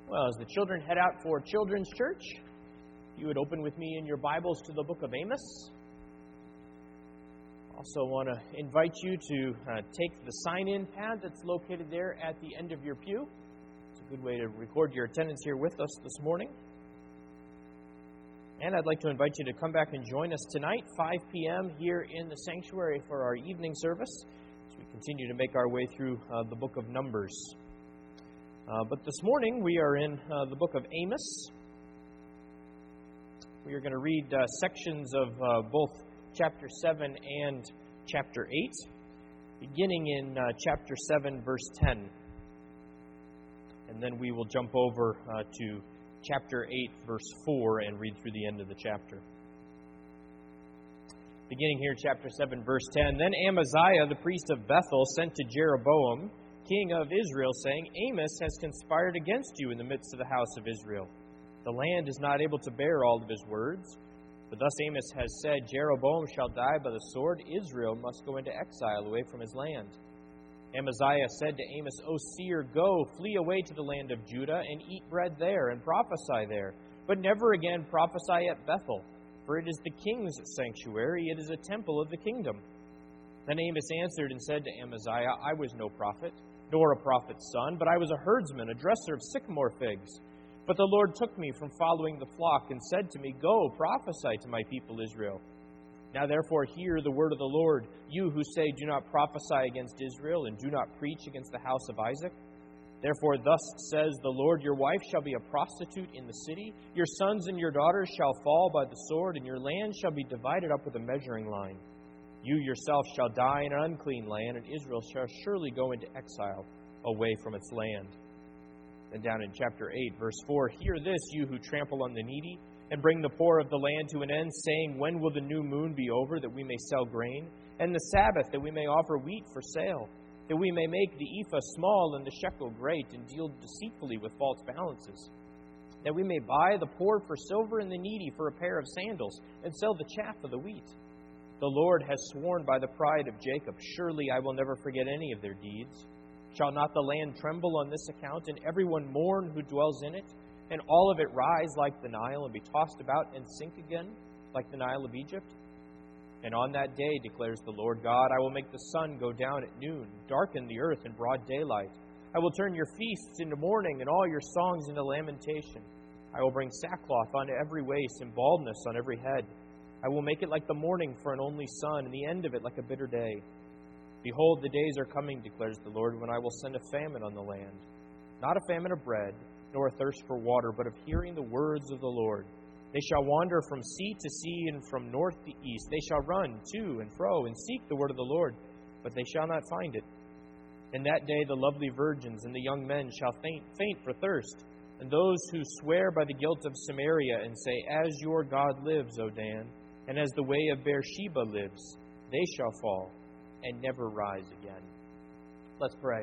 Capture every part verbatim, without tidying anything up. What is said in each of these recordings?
Well, as the children head out for Children's Church, if you would open with me in your Bibles to the book of Amos. Also want to invite you to uh, take the sign-in pad that's located there at the end of your pew. It's a good way to record your attendance here with us this morning. And I'd like to invite you to come back and join us tonight, five p.m. here in the sanctuary for our evening service as we continue to make our way through uh, the book of Numbers. Uh, but this morning we are in uh, the book of Amos. We are going to read uh, sections of uh, both chapter seven and chapter eight, beginning in uh, chapter seven, verse ten. And then we will jump over uh, to chapter eight, verse four, and read through the end of the chapter. Beginning here, chapter seven, verse ten. Then Amaziah, the priest of Bethel, sent to Jeroboam, king of Israel, saying, Amos has conspired against you in the midst of the house of Israel. The land is not able to bear all of his words. But thus Amos has said, Jeroboam shall die by the sword. Israel must go into exile away from his land. Amaziah said to Amos, O seer, go, flee away to the land of Judah, and eat bread there, and prophesy there. But never again prophesy at Bethel, for it is the king's sanctuary, it is a temple of the kingdom. Then Amos answered and said to Amaziah, I was no prophet, nor a prophet's son, but I was a herdsman, a dresser of sycamore figs. But the Lord took me from following the flock and said to me, Go, prophesy to my people Israel. Now therefore hear the word of the Lord, you who say, Do not prophesy against Israel, and do not preach against the house of Isaac. Therefore thus says the Lord, Your wife shall be a prostitute in the city, your sons and your daughters shall fall by the sword, and your land shall be divided up with a measuring line. You yourself shall die in an unclean land, and Israel shall surely go into exile away from its land. Then down in chapter eight, verse four, Hear this, you who trample on the needy, and bring the poor of the land to an end, saying, When will the new moon be over, that we may sell grain? And the Sabbath, that we may offer wheat for sale? That we may make the ephah small and the shekel great, and deal deceitfully with false balances? That we may buy the poor for silver and the needy for a pair of sandals, and sell the chaff of the wheat? The Lord has sworn by the pride of Jacob, Surely I will never forget any of their deeds. Shall not the land tremble on this account, and everyone mourn who dwells in it? And all of it rise like the Nile, and be tossed about and sink again, like the Nile of Egypt? And on that day, declares the Lord God, I will make the sun go down at noon, darken the earth in broad daylight. I will turn your feasts into mourning, and all your songs into lamentation. I will bring sackcloth on every waist, and baldness on every head. I will make it like the morning for an only son, and the end of it like a bitter day. Behold, the days are coming, declares the Lord, when I will send a famine on the land. Not a famine of bread, nor a thirst for water, but of hearing the words of the Lord. They shall wander from sea to sea, and from north to east. They shall run to and fro, and seek the word of the Lord, but they shall not find it. In that day the lovely virgins and the young men shall faint, faint for thirst, and those who swear by the guilt of Samaria, and say, As your God lives, O Dan, and as the way of Beersheba lives, they shall fall and never rise again. Let's pray.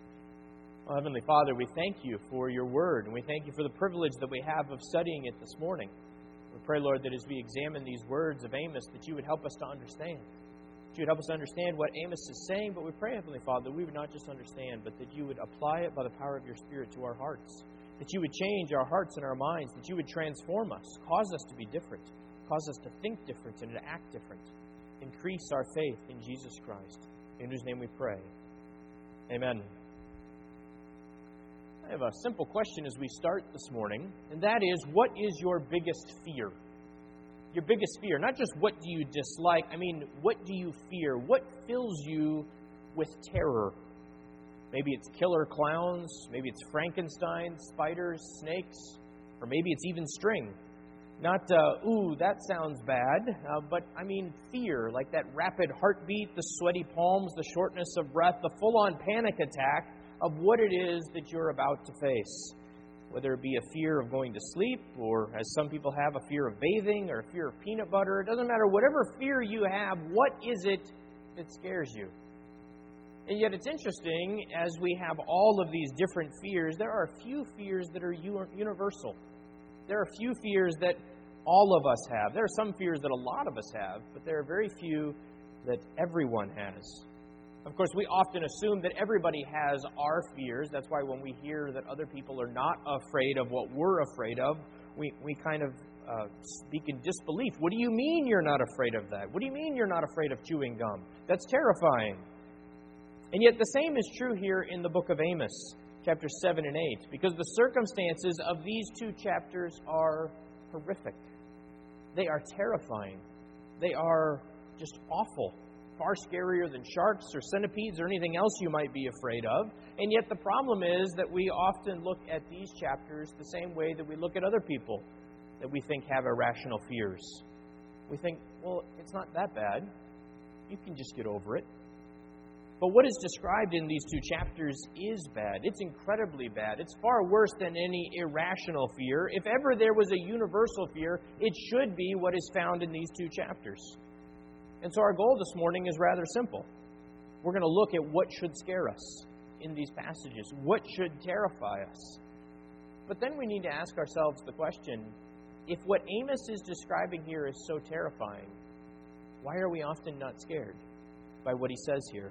Oh, Heavenly Father, we thank you for your word, and we thank you for the privilege that we have of studying it this morning. We pray, Lord, that as we examine these words of Amos, that you would help us to understand. That you would help us to understand what Amos is saying, but we pray, Heavenly Father, that we would not just understand, but that you would apply it by the power of your Spirit to our hearts. That you would change our hearts and our minds, that you would transform us, cause us to be different, cause us to think different and to act different. Increase our faith in Jesus Christ, in whose name we pray. Amen. I have a simple question as we start this morning, and that is, what is your biggest fear? Your biggest fear. Not just what do you dislike, I mean, what do you fear? What fills you with terror? Maybe it's killer clowns, maybe it's Frankenstein, spiders, snakes, or maybe it's even string. Not, uh, ooh, that sounds bad, uh, but I mean fear, like that rapid heartbeat, the sweaty palms, the shortness of breath, the full-on panic attack of what it is that you're about to face. Whether it be a fear of going to sleep, or as some people have, a fear of bathing, or a fear of peanut butter. It doesn't matter. Whatever fear you have, what is it that scares you? And yet it's interesting, as we have all of these different fears, there are a few fears that are universal. There are few fears that all of us have. There are some fears that a lot of us have, but there are very few that everyone has. Of course, we often assume that everybody has our fears. That's why when we hear that other people are not afraid of what we're afraid of, we, we kind of uh, speak in disbelief. What do you mean you're not afraid of that? What do you mean you're not afraid of chewing gum? That's terrifying. And yet the same is true here in the book of Amos, chapters seven and eight, because the circumstances of these two chapters are horrific. They are terrifying. They are just awful. Far scarier than sharks or centipedes or anything else you might be afraid of. And yet the problem is that we often look at these chapters the same way that we look at other people that we think have irrational fears. We think, well, it's not that bad. You can just get over it. But what is described in these two chapters is bad. It's incredibly bad. It's far worse than any irrational fear. If ever there was a universal fear, it should be what is found in these two chapters. And so our goal this morning is rather simple. We're going to look at what should scare us in these passages. What should terrify us? But then we need to ask ourselves the question, if what Amos is describing here is so terrifying, why are we often not scared by what he says here?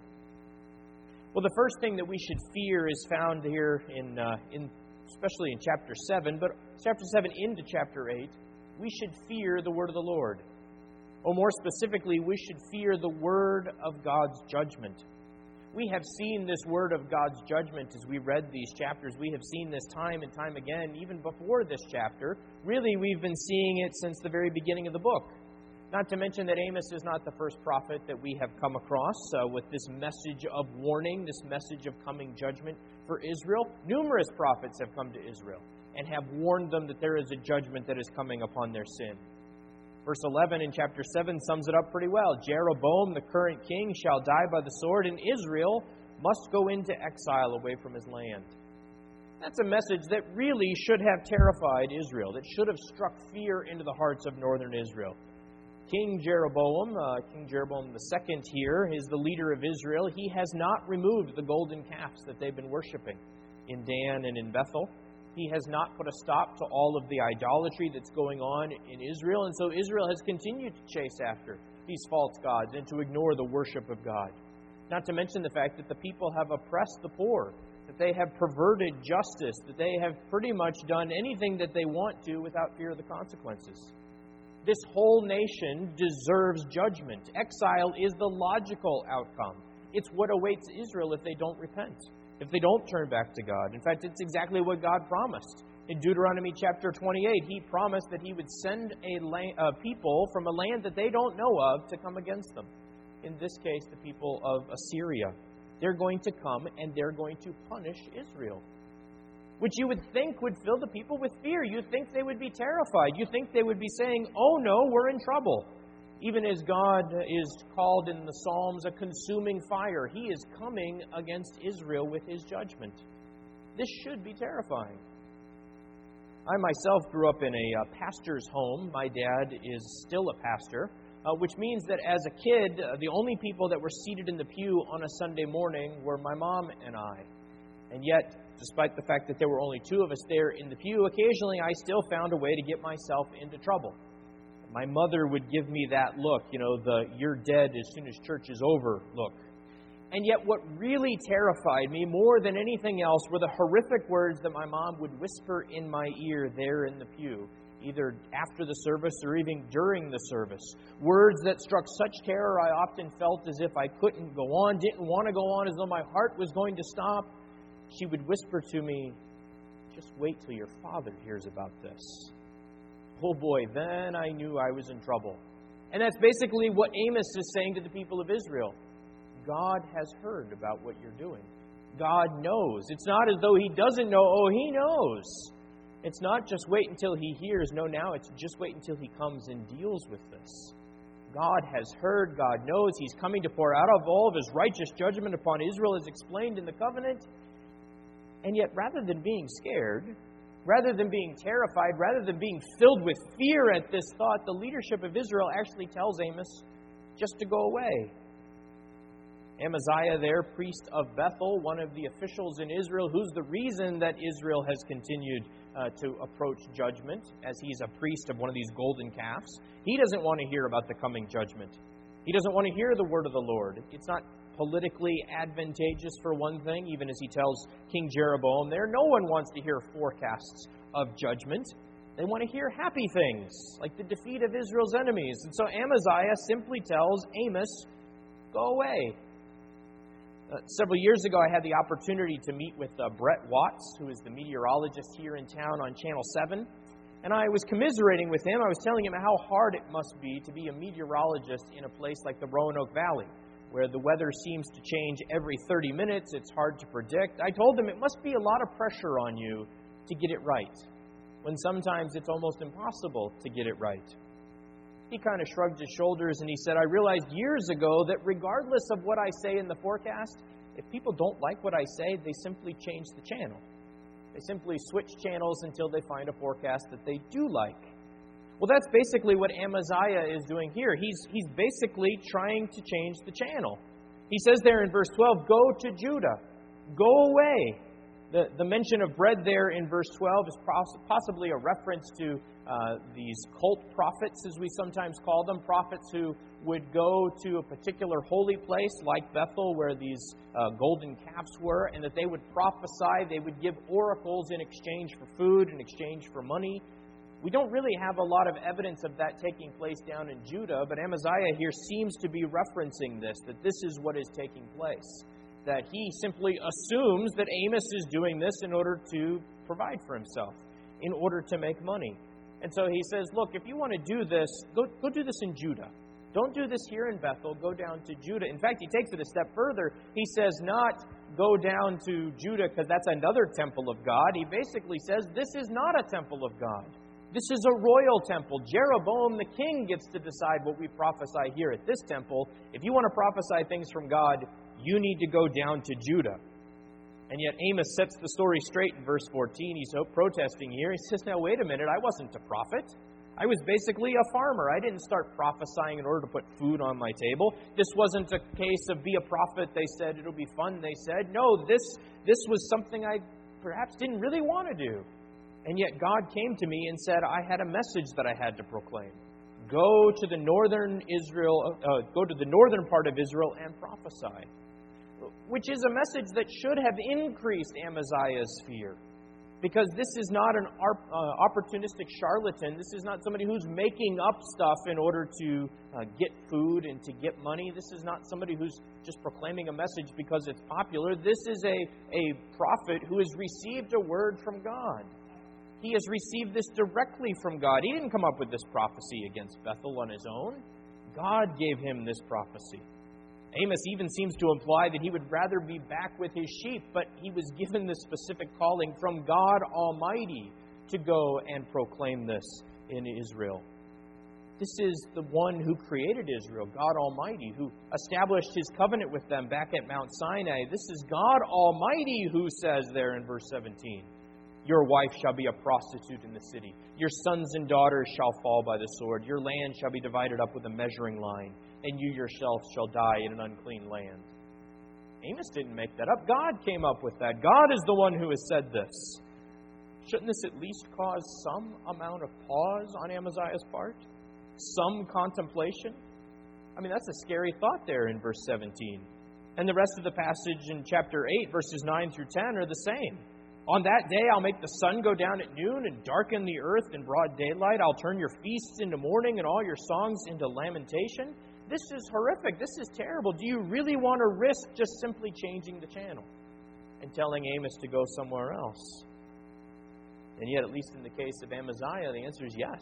Well, the first thing that we should fear is found here in, uh, in especially in chapter seven, but chapter seven into chapter eight, we should fear the word of the Lord. Or more specifically, we should fear the word of God's judgment. We have seen this word of God's judgment as we read these chapters. We have seen this time and time again, even before this chapter. Really, we've been seeing it since the very beginning of the book. Not to mention that Amos is not the first prophet that we have come across uh, with this message of warning, this message of coming judgment for Israel. Numerous prophets have come to Israel and have warned them that there is a judgment that is coming upon their sin. Verse eleven in chapter seven sums it up pretty well. Jeroboam, the current king, shall die by the sword, and Israel must go into exile away from his land. That's a message that really should have terrified Israel, that should have struck fear into the hearts of northern Israel. King Jeroboam, uh, King Jeroboam the second here, is the leader of Israel. He has not removed the golden calves that they've been worshiping in Dan and in Bethel. He has not put a stop to all of the idolatry that's going on in Israel. And so Israel has continued to chase after these false gods and to ignore the worship of God. Not to mention the fact that the people have oppressed the poor, that they have perverted justice, that they have pretty much done anything that they want to without fear of the consequences. This whole nation deserves judgment. Exile is the logical outcome. It's what awaits Israel if they don't repent, if they don't turn back to God. In fact, it's exactly what God promised. In Deuteronomy chapter twenty-eight, He promised that He would send a la- uh, people from a land that they don't know of to come against them. In this case, the people of Assyria. They're going to come and they're going to punish Israel, which you would think would fill the people with fear. You think they would be terrified. You think they would be saying, oh no, we're in trouble. Even as God is called in the Psalms a consuming fire, He is coming against Israel with His judgment. This should be terrifying. I myself grew up in a uh, pastor's home. My dad is still a pastor, uh, which means that as a kid, uh, the only people that were seated in the pew on a Sunday morning were my mom and I. And yet, despite the fact that there were only two of us there in the pew, occasionally I still found a way to get myself into trouble. My mother would give me that look, you know, the you're dead as soon as church is over look. And yet what really terrified me more than anything else were the horrific words that my mom would whisper in my ear there in the pew, either after the service or even during the service. Words that struck such terror I often felt as if I couldn't go on, didn't want to go on, as though my heart was going to stop. She would whisper to me, just wait till your father hears about this. Oh boy, then I knew I was in trouble. And that's basically what Amos is saying to the people of Israel. God has heard about what you're doing. God knows. It's not as though He doesn't know. Oh, He knows. It's not just wait until He hears. No, now it's just wait until He comes and deals with this. God has heard. God knows. He's coming to pour out of all of His righteous judgment upon Israel as explained in the covenant. And yet, rather than being scared, rather than being terrified, rather than being filled with fear at this thought, the leadership of Israel actually tells Amos just to go away. Amaziah there, priest of Bethel, one of the officials in Israel, who's the reason that Israel has continued uh, to approach judgment, as he's a priest of one of these golden calves. He doesn't want to hear about the coming judgment. He doesn't want to hear the word of the Lord. It's not politically advantageous for one thing, even as he tells King Jeroboam there. No one wants to hear forecasts of judgment. They want to hear happy things, like the defeat of Israel's enemies. And so Amaziah simply tells Amos, go away. Uh, several years ago, I had the opportunity to meet with uh, Brett Watts, who is the meteorologist here in town on Channel seven. And I was commiserating with him. I was telling him how hard it must be to be a meteorologist in a place like the Roanoke Valley, where the weather seems to change every thirty minutes. It's hard to predict. I told him it must be a lot of pressure on you to get it right, when sometimes it's almost impossible to get it right. He kind of shrugged his shoulders and he said, I realized years ago that regardless of what I say in the forecast, if people don't like what I say, they simply change the channel. They simply switch channels until they find a forecast that they do like. Well, that's basically what Amaziah is doing here. He's, he's basically trying to change the channel. He says there in verse twelve, go to Judah. Go away. The, the mention of bread there in verse twelve is poss- possibly a reference to uh, these cult prophets, as we sometimes call them, prophets who would go to a particular holy place like Bethel, where these uh, golden calves were, and that they would prophesy, they would give oracles in exchange for food, in exchange for money. We don't really have a lot of evidence of that taking place down in Judah, but Amaziah here seems to be referencing this, that this is what is taking place. That he simply assumes that Amos is doing this in order to provide for himself, in order to make money. And so he says, look, if you want to do this, go, go do this in Judah. Don't do this here in Bethel. Go down to Judah. In fact, he takes it a step further. He says not go down to Judah because that's another temple of God. He basically says this is not a temple of God. This is a royal temple. Jeroboam the king gets to decide what we prophesy here at this temple. If you want to prophesy things from God, you need to go down to Judah. And yet Amos sets the story straight in verse fourteen. He's so protesting here. He says, now wait a minute, I wasn't a prophet. I was basically a farmer. I didn't start prophesying in order to put food on my table. This wasn't a case of be a prophet. They said it'll be fun. They said, no, this, this was something I perhaps didn't really want to do. And yet God came to me and said, I had a message that I had to proclaim. Go to the northern Israel, uh, go to the northern part of Israel and prophesy. Which is a message that should have increased Amaziah's fear. Because this is not an uh, opportunistic charlatan. This is not somebody who's making up stuff in order to uh, get food and to get money. This is not somebody who's just proclaiming a message because it's popular. This is a, a prophet who has received a word from God. He has received this directly from God. He didn't come up with this prophecy against Bethel on his own. God gave him this prophecy. Amos even seems to imply that he would rather be back with his sheep, but he was given this specific calling from God Almighty to go and proclaim this in Israel. This is the one who created Israel, God Almighty, who established his covenant with them back at Mount Sinai. This is God Almighty who says there in verse seventeen, your wife shall be a prostitute in the city. Your sons and daughters shall fall by the sword. Your land shall be divided up with a measuring line, and you yourself shall die in an unclean land. Amos didn't make that up. God came up with that. God is the one who has said this. Shouldn't this at least cause some amount of pause on Amaziah's part? Some contemplation? I mean, that's a scary thought there in verse seventeen. And the rest of the passage in chapter eight, verses nine through ten, are the same. On that day, I'll make the sun go down at noon and darken the earth in broad daylight. I'll turn your feasts into mourning and all your songs into lamentation. This is horrific. This is terrible. Do you really want to risk just simply changing the channel and telling Amos to go somewhere else? And yet, at least in the case of Amaziah, the answer is yes.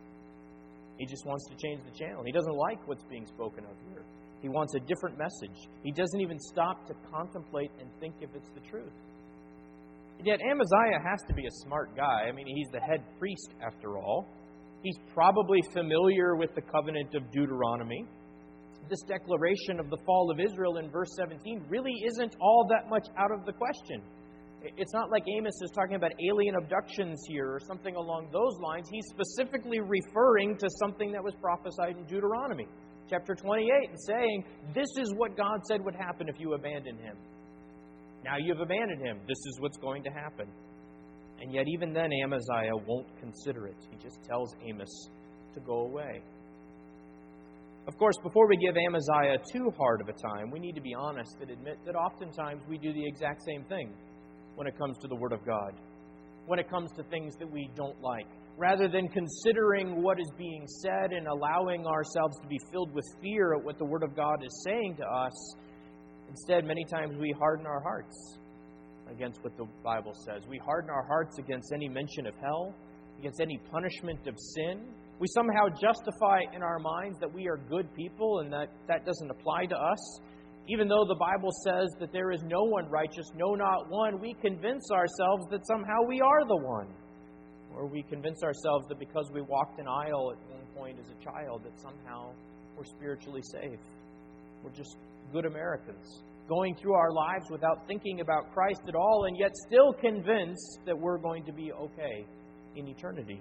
He just wants to change the channel. He doesn't like what's being spoken of here. He wants a different message. He doesn't even stop to contemplate and think if it's the truth. And yet Amaziah has to be a smart guy. I mean, he's the head priest after all. He's probably familiar with the covenant of Deuteronomy. This declaration of the fall of Israel in verse seventeen really isn't all that much out of the question. It's not like Amos is talking about alien abductions here or something along those lines. He's specifically referring to something that was prophesied in Deuteronomy, chapter twenty-eight, and saying, this is what God said would happen if you abandon him. Now you've abandoned him. This is what's going to happen. And yet even then Amaziah won't consider it. He just tells Amos to go away. Of course, before we give Amaziah too hard of a time, we need to be honest and admit that oftentimes we do the exact same thing when it comes to the Word of God, when it comes to things that we don't like. Rather than considering what is being said and allowing ourselves to be filled with fear at what the Word of God is saying to us, instead, many times we harden our hearts against what the Bible says. We harden our hearts against any mention of hell, against any punishment of sin. We somehow justify in our minds that we are good people and that that doesn't apply to us. Even though the Bible says that there is no one righteous, no, not one, we convince ourselves that somehow we are the one. Or we convince ourselves that because we walked an aisle at one point as a child, that somehow we're spiritually safe. We're just good Americans, going through our lives without thinking about Christ at all, and yet still convinced that we're going to be okay in eternity.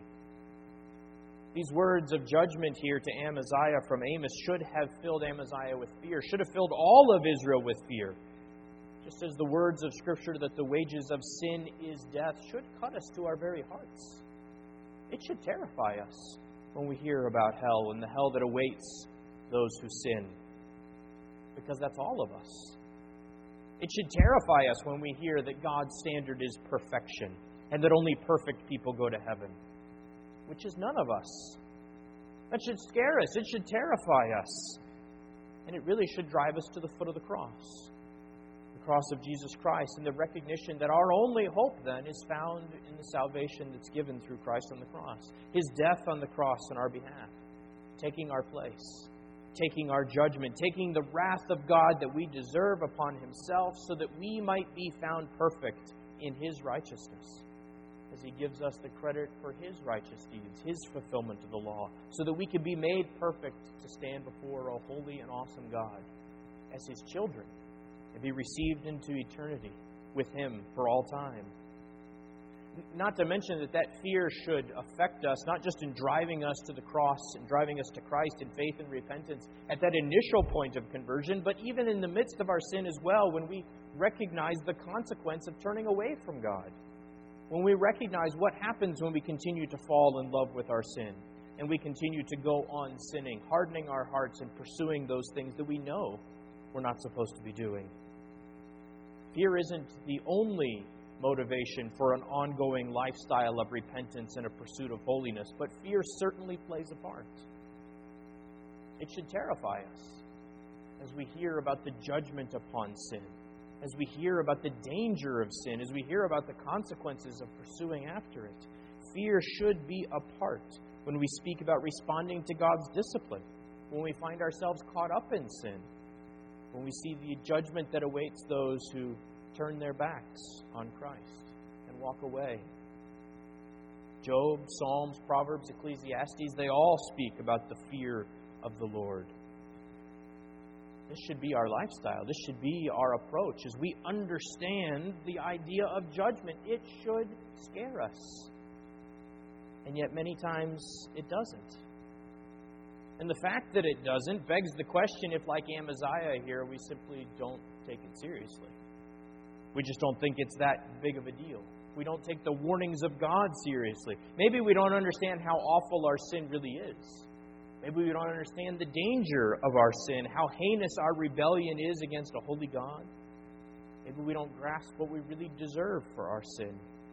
These words of judgment here to Amaziah from Amos should have filled Amaziah with fear, should have filled all of Israel with fear. Just as the words of Scripture that the wages of sin is death should cut us to our very hearts. It should terrify us when we hear about hell and the hell that awaits those who sin. Because that's all of us. It should terrify us when we hear that God's standard is perfection and that only perfect people go to heaven, which is none of us. That should scare us. It should terrify us. And it really should drive us to the foot of the cross. The cross of Jesus Christ, and the recognition that our only hope then is found in the salvation that's given through Christ on the cross. His death on the cross on our behalf, taking our place, taking our judgment, taking the wrath of God that we deserve upon Himself so that we might be found perfect in His righteousness. As He gives us the credit for His righteous deeds, His fulfillment of the law, so that we can be made perfect to stand before a holy and awesome God as His children and be received into eternity with Him for all time. Not to mention that that fear should affect us, not just in driving us to the cross and driving us to Christ in faith and repentance at that initial point of conversion, but even in the midst of our sin as well, when we recognize the consequence of turning away from God. When we recognize what happens when we continue to fall in love with our sin and we continue to go on sinning, hardening our hearts and pursuing those things that we know we're not supposed to be doing. Fear isn't the only motivation for an ongoing lifestyle of repentance and a pursuit of holiness, but fear certainly plays a part. It should terrify us as we hear about the judgment upon sin, as we hear about the danger of sin, as we hear about the consequences of pursuing after it. Fear should be a part when we speak about responding to God's discipline, when we find ourselves caught up in sin, when we see the judgment that awaits those who turn their backs on Christ and walk away. Job, Psalms, Proverbs, Ecclesiastes, they all speak about the fear of the Lord. This should be our lifestyle. This should be our approach. As we understand the idea of judgment, it should scare us. And yet many times it doesn't. And the fact that it doesn't begs the question if, like Amaziah here, we simply don't take it seriously. We just don't think it's that big of a deal. We don't take the warnings of God seriously. Maybe we don't understand how awful our sin really is. Maybe we don't understand the danger of our sin, how heinous our rebellion is against a holy God. Maybe we don't grasp what we really deserve for our sin.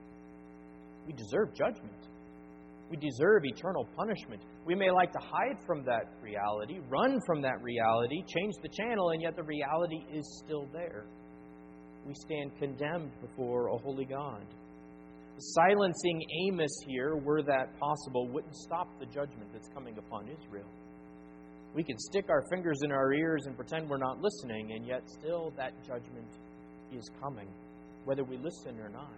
We deserve judgment. We deserve eternal punishment. We may like to hide from that reality, run from that reality, change the channel, and yet the reality is still there. We stand condemned before a holy God. Silencing Amos here, were that possible, wouldn't stop the judgment that's coming upon Israel. We can stick our fingers in our ears and pretend we're not listening, and yet still that judgment is coming, whether we listen or not.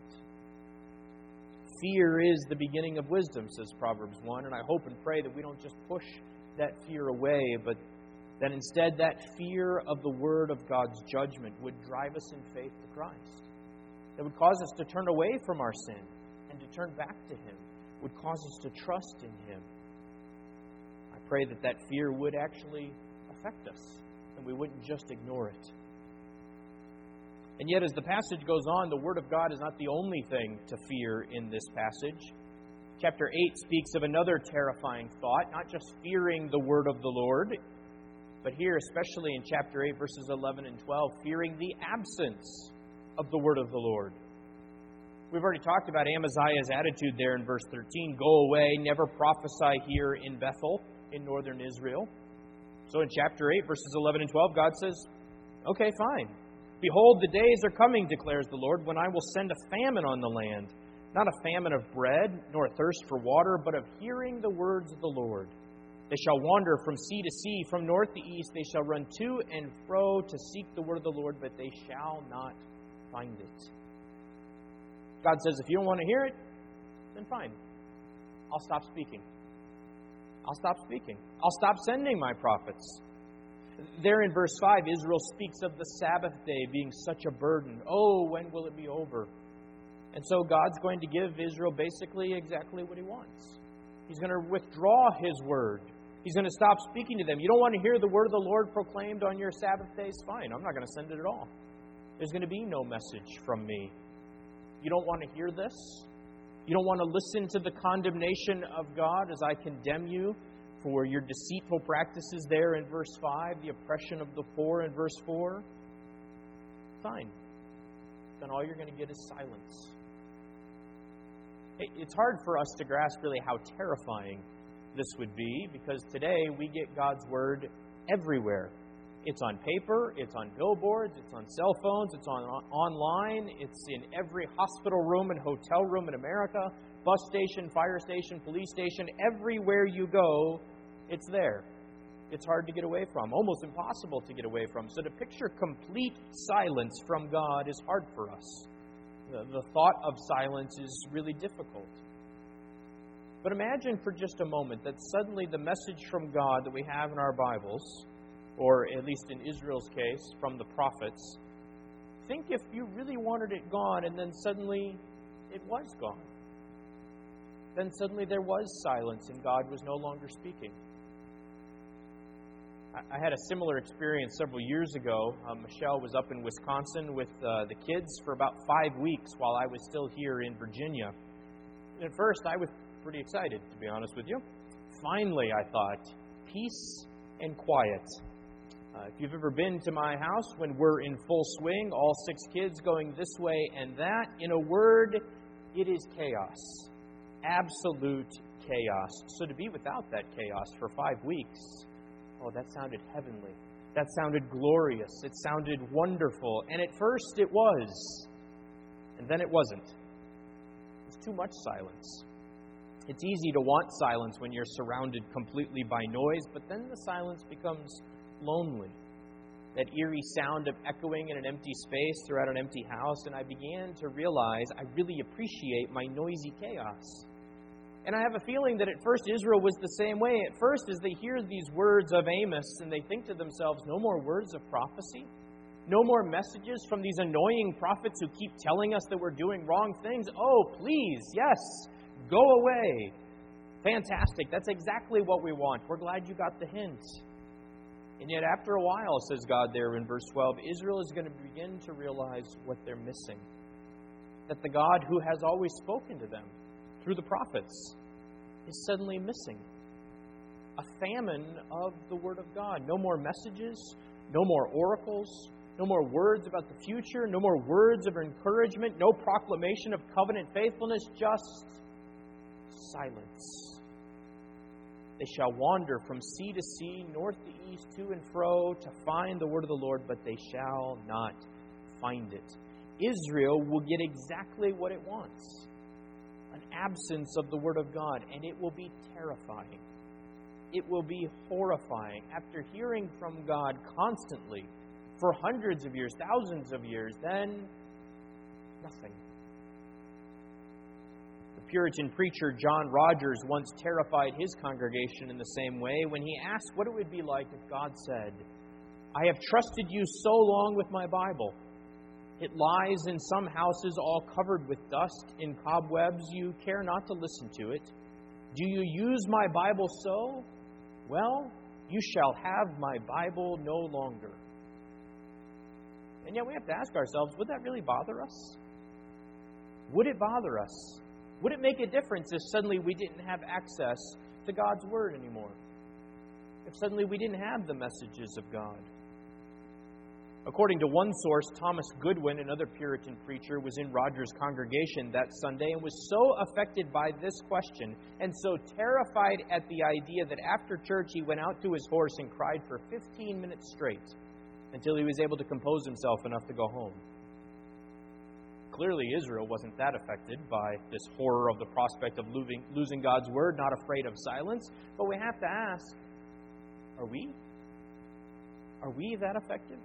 Fear is the beginning of wisdom, says Proverbs one, and I hope and pray that we don't just push that fear away, but that instead that fear of the word of God's judgment would drive us in faith to Christ. That would cause us to turn away from our sin and to turn back to Him, would cause us to trust in Him. I pray that that fear would actually affect us and we wouldn't just ignore it. And yet, as the passage goes on, the Word of God is not the only thing to fear in this passage. Chapter eight speaks of another terrifying thought, not just fearing the Word of the Lord, But here, especially in chapter eight, verses eleven and twelve, fearing the absence of the word of the Lord. We've already talked about Amaziah's attitude there in verse thirteen. Go away, never prophesy here in Bethel, in northern Israel. So in chapter eight, verses eleven and twelve, God says, okay, fine. Behold, the days are coming, declares the Lord, when I will send a famine on the land. Not a famine of bread, nor a thirst for water, but of hearing the words of the Lord. They shall wander from sea to sea, from north to east. They shall run to and fro to seek the word of the Lord, but they shall not find it. God says, if you don't want to hear it, then fine. I'll stop speaking. I'll stop speaking. I'll stop sending my prophets. There in verse five, Israel speaks of the Sabbath day being such a burden. Oh, when will it be over? And so God's going to give Israel basically exactly what He wants. He's going to withdraw His word. He's going to stop speaking to them. You don't want to hear the word of the Lord proclaimed on your Sabbath days? Fine, I'm not going to send it at all. There's going to be no message from me. You don't want to hear this? You don't want to listen to the condemnation of God as I condemn you for your deceitful practices there in verse five, the oppression of the poor in verse four? Fine. Then all you're going to get is silence. It's hard for us to grasp really how terrifying this would be, because today we get God's Word everywhere. It's on paper, it's on billboards, it's on cell phones, it's on online, it's in every hospital room and hotel room in America, bus station, fire station, police station, everywhere you go, it's there. It's hard to get away from, almost impossible to get away from. So to picture complete silence from God is hard for us. The, the thought of silence is really difficult. But imagine for just a moment that suddenly the message from God that we have in our Bibles, or at least in Israel's case, from the prophets, think if you really wanted it gone and then suddenly it was gone. Then suddenly there was silence and God was no longer speaking. I had a similar experience several years ago. Uh, Michelle was up in Wisconsin with uh, the kids for about five weeks while I was still here in Virginia. And at first, I was pretty excited, to be honest with you. Finally, I thought, peace and quiet. Uh, if you've ever been to my house when we're in full swing, all six kids going this way and that, in a word, it is chaos. Absolute chaos. So to be without that chaos for five weeks, oh, that sounded heavenly. That sounded glorious. It sounded wonderful. And at first it was. And then it wasn't. It's too much silence. It's easy to want silence when you're surrounded completely by noise, but then the silence becomes lonely. That eerie sound of echoing in an empty space throughout an empty house, and I began to realize I really appreciate my noisy chaos. And I have a feeling that at first Israel was the same way. At first, as they hear these words of Amos, and they think to themselves, no more words of prophecy? No more messages from these annoying prophets who keep telling us that we're doing wrong things? Oh, please, yes, go away. Fantastic. That's exactly what we want. We're glad you got the hint. And yet after a while, says God there in verse twelve, Israel is going to begin to realize what they're missing. That the God who has always spoken to them through the prophets is suddenly missing. A famine of the Word of God. No more messages, no more oracles, no more words about the future, no more words of encouragement, no proclamation of covenant faithfulness, just silence. They shall wander from sea to sea, north to east, to and fro, to find the word of the Lord, but they shall not find it. Israel will get exactly what it wants. An absence of the Word of God, and it will be terrifying. It will be horrifying. After hearing from God constantly for hundreds of years, thousands of years, then nothing. The Puritan preacher John Rogers once terrified his congregation in the same way when he asked what it would be like if God said, I have trusted you so long with my Bible. It lies in some houses all covered with dust, in cobwebs. You care not to listen to it. Do you use my Bible so? Well, you shall have my Bible no longer. And yet we have to ask ourselves, would that really bother us? Would it bother us? Would it make a difference if suddenly we didn't have access to God's Word anymore? if suddenly we didn't have the messages of God? According to one source, Thomas Goodwin, another Puritan preacher, was in Rogers' congregation that Sunday and was so affected by this question and so terrified at the idea that after church he went out to his horse and cried for fifteen minutes straight until he was able to compose himself enough to go home. Clearly, Israel wasn't that affected by this horror of the prospect of losing, losing God's word, not afraid of silence. But we have to ask, are we? Are we that affected?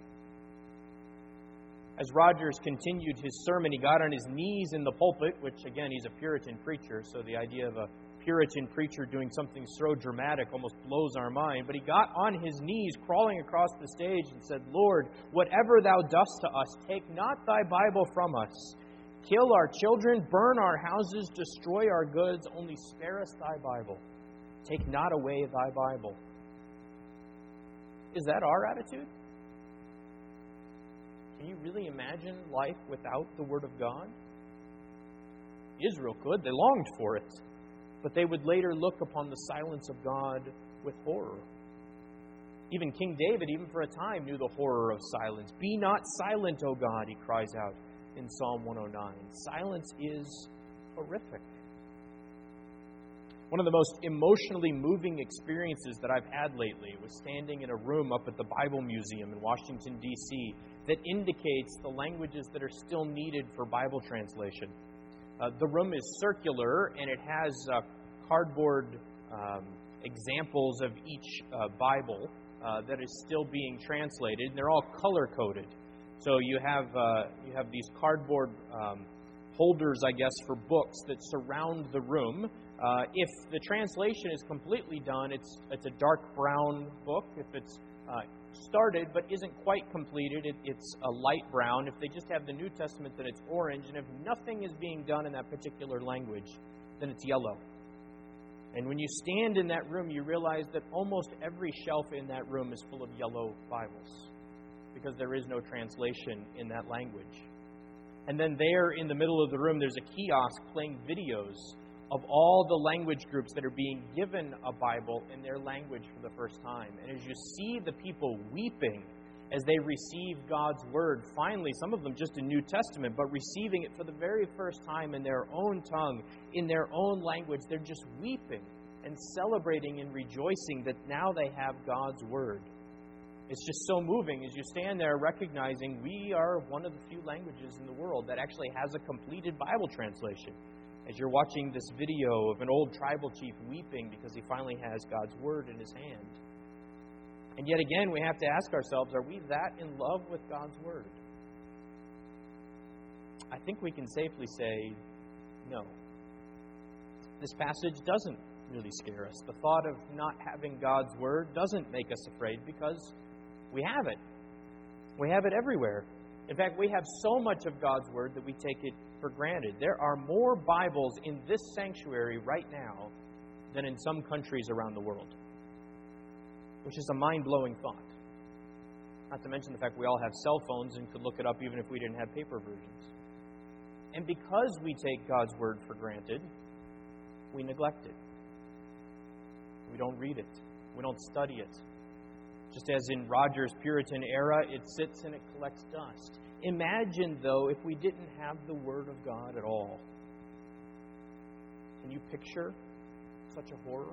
As Rogers continued his sermon, he got on his knees in the pulpit, which, again, he's a Puritan preacher, so the idea of a Puritan preacher doing something so dramatic almost blows our mind. But he got on his knees, crawling across the stage, and said, "Lord, whatever thou dost to us, take not thy Bible from us. Kill our children, burn our houses, destroy our goods, only spare us thy Bible. Take not away thy Bible." Is that our attitude? Can you really imagine life without the Word of God? Israel could. They longed for it. But they would later look upon the silence of God with horror. Even King David, even for a time, knew the horror of silence. "Be not silent, O God," he cries out in Psalm one oh nine. Silence is horrific. One of the most emotionally moving experiences that I've had lately was standing in a room up at the Bible Museum in Washington, D C that indicates the languages that are still needed for Bible translation. Uh, the room is circular, and it has uh, cardboard um, examples of each uh, Bible uh, that is still being translated, and they're all color-coded. So you have uh, you have these cardboard um, holders, I guess, for books that surround the room. Uh, if the translation is completely done, it's it's a dark brown book. If it's uh, started but isn't quite completed, it, it's a light brown. If they just have the New Testament, then it's orange. And if nothing is being done in that particular language, then it's yellow. And when you stand in that room, you realize that almost every shelf in that room is full of yellow Bibles because there is no translation in that language. And then there in the middle of the room, there's a kiosk playing videos of all the language groups that are being given a Bible in their language for the first time. And as you see the people weeping as they receive God's Word, finally, some of them just in New Testament, but receiving it for the very first time in their own tongue, in their own language, they're just weeping and celebrating and rejoicing that now they have God's Word. It's just so moving as you stand there recognizing we are one of the few languages in the world that actually has a completed Bible translation. As you're watching this video of an old tribal chief weeping because he finally has God's Word in his hand. And yet again, we have to ask ourselves, are we that in love with God's Word? I think we can safely say no. This passage doesn't really scare us. The thought of not having God's Word doesn't make us afraid because we have it. We have it everywhere. In fact, we have so much of God's Word that we take it for granted. There are more Bibles in this sanctuary right now than in some countries around the world, which is a mind-blowing thought. Not to mention the fact we all have cell phones and could look it up even if we didn't have paper versions. And because we take God's Word for granted, we neglect it. We don't read it. We don't study it. Just as in Rogers' Puritan era, it sits and it collects dust. Imagine, though, if we didn't have the Word of God at all. Can you picture such a horror?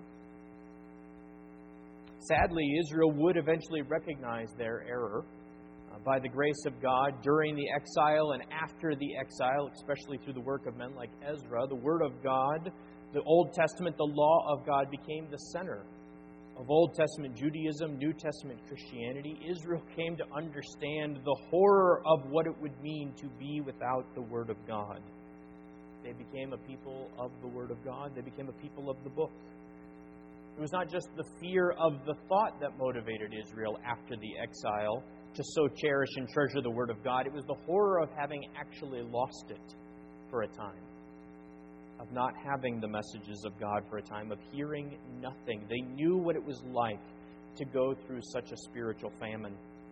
Sadly, Israel would eventually recognize their error. Uh, by the grace of God, during the exile and after the exile, especially through the work of men like Ezra, the Word of God, the Old Testament, the law of God, became the center of Old Testament Judaism, New Testament Christianity. Israel came to understand the horror of what it would mean to be without the Word of God. They became a people of the Word of God. They became a people of the book. It was not just the fear of the thought that motivated Israel after the exile to so cherish and treasure the Word of God. It was the horror of having actually lost it for a time, of not having the messages of God for a time, of hearing nothing. They knew what it was like to go through such a spiritual famine.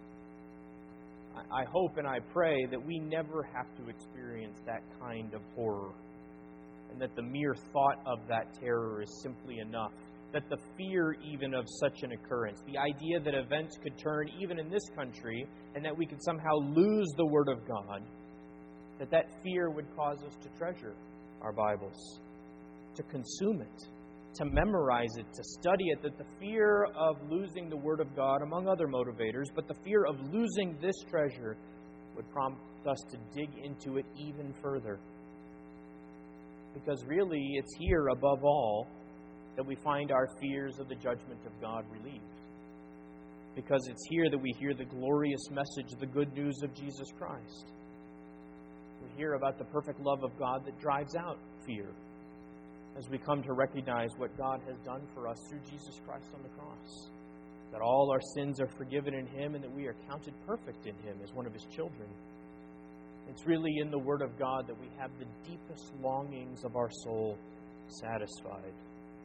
I hope and I pray that we never have to experience that kind of horror, and that the mere thought of that terror is simply enough that the fear even of such an occurrence, the idea that events could turn even in this country and that we could somehow lose the Word of God, that that fear would cause us to treasure our Bibles, to consume it, to memorize it, to study it, that the fear of losing the Word of God, among other motivators, but the fear of losing this treasure would prompt us to dig into it even further. Because really, it's here, above all, that we find our fears of the judgment of God relieved. Because it's here that we hear the glorious message, the good news of Jesus Christ. We hear about the perfect love of God that drives out fear, as we come to recognize what God has done for us through Jesus Christ on the cross. That all our sins are forgiven in Him and that we are counted perfect in Him as one of His children. It's really in the Word of God that we have the deepest longings of our soul satisfied.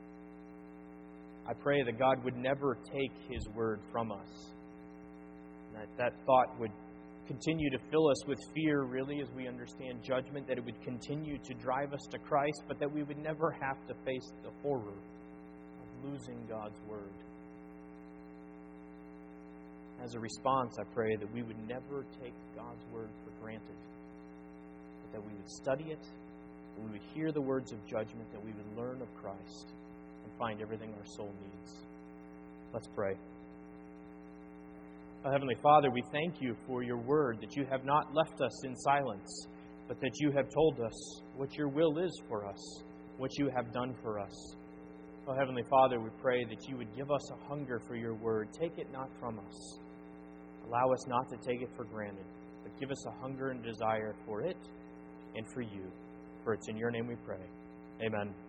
I pray that God would never take His Word from us. And that that thought would continue to fill us with fear, really, as we understand judgment, that it would continue to drive us to Christ, but that we would never have to face the horror of losing God's Word. As a response, I pray that we would never take God's Word for granted, but that we would study it, that we would hear the words of judgment, that we would learn of Christ and find everything our soul needs. Let's pray. Oh, Heavenly Father, we thank You for Your Word, that You have not left us in silence, but that You have told us what Your will is for us, what You have done for us. Oh, Heavenly Father, we pray that You would give us a hunger for Your Word. Take it not from us. Allow us not to take it for granted, but give us a hunger and desire for it and for You. For it's in Your name we pray. Amen.